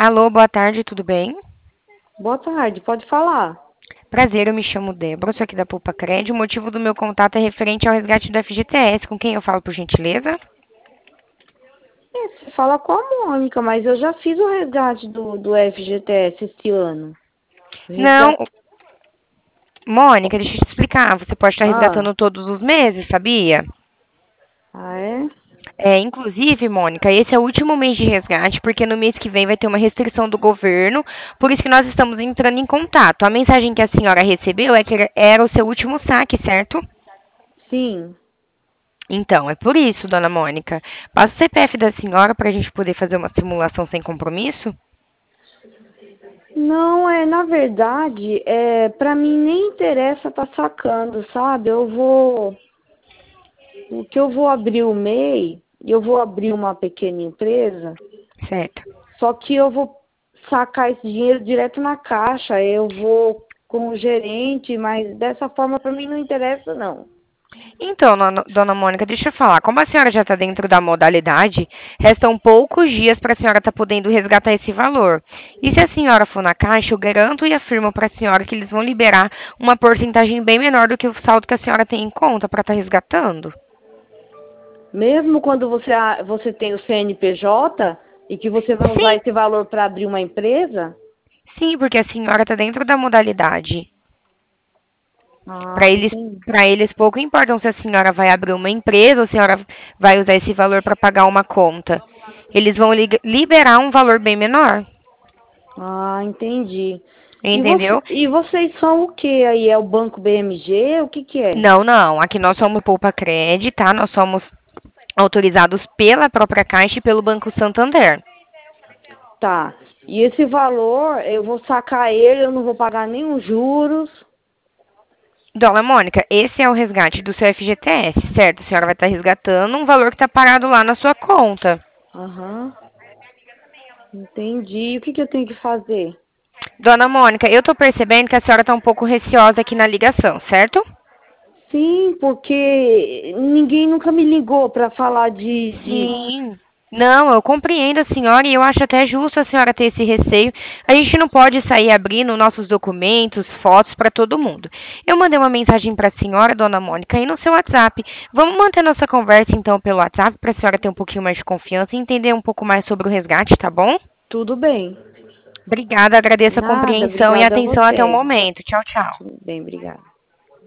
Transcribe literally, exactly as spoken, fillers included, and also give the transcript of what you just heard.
Alô, boa tarde, tudo bem? Boa tarde, pode falar. Prazer, eu me chamo Débora, sou aqui da Poupa Cred. O motivo do meu contato é referente ao resgate do F G T S. Com quem eu falo, por gentileza? É, você fala com a Mônica, mas eu já fiz o resgate do, do F G T S esse ano. Não, Resgate. Mônica, deixa eu te explicar. Você pode estar Ah, resgatando todos os meses, sabia? ah é? É, inclusive, Mônica, esse é o último mês de resgate, porque no mês que vem vai ter uma restrição do governo, por isso que nós estamos entrando em contato. A mensagem que a senhora recebeu é que era o seu último saque, certo? Sim. Então, é por isso, dona Mônica. Passa o C P F da senhora para a gente poder fazer uma simulação sem compromisso? Não, é, na verdade, é, pra mim nem interessa tá sacando, sabe? Eu vou, o que eu vou abrir o MEI, eu vou abrir uma pequena empresa, Certo. só que eu vou sacar esse dinheiro direto na caixa, eu vou com o gerente, mas dessa forma pra mim não interessa não. Então, nona- dona Mônica, deixa eu falar. Como a senhora já está dentro da modalidade, restam poucos dias para a senhora estar podendo resgatar esse valor. E se a senhora for na caixa, eu garanto e afirmo para a senhora que eles vão liberar uma porcentagem bem menor do que o saldo que a senhora tem em conta para estar resgatando. Mesmo quando você, a- você tem o C N P J e que você vai usar Sim, esse valor para abrir uma empresa? sim, porque a senhora está dentro da modalidade. Para Ah, eles, entendi. para eles pouco importam se a senhora vai abrir uma empresa ou se a senhora vai usar esse valor para pagar uma conta. Eles vão li- liberar um valor bem menor, Ah, entendi. E, você, entendeu? e vocês são o que aí? É o Banco B M G? O que que é? Não, não. Aqui nós somos Poupa Cred, tá? Nós somos autorizados pela própria Caixa e pelo Banco Santander. Tá. E esse valor, eu vou sacar ele, eu não vou pagar nenhum juros. Dona Mônica, esse é o resgate do seu F G T S, certo? A senhora vai estar resgatando um valor que está parado lá na sua conta. Aham, entendi. E o que que eu tenho que fazer? Dona Mônica, eu tô percebendo que a senhora tá um pouco receosa aqui na ligação, certo? Sim, porque ninguém nunca me ligou para falar de, de Sim. Não, eu compreendo a senhora e eu acho até justo a senhora ter esse receio. A gente não pode sair abrindo nossos documentos, fotos para todo mundo. Eu mandei uma mensagem para a senhora, dona Mônica, aí no seu WhatsApp. Vamos manter nossa conversa então pelo WhatsApp para a senhora ter um pouquinho mais de confiança e entender um pouco mais sobre o resgate, tá bom? tudo bem. Obrigada, agradeço a Nada, compreensão e a obrigada a atenção até o você. momento. Tchau, tchau. Tudo bem, obrigada.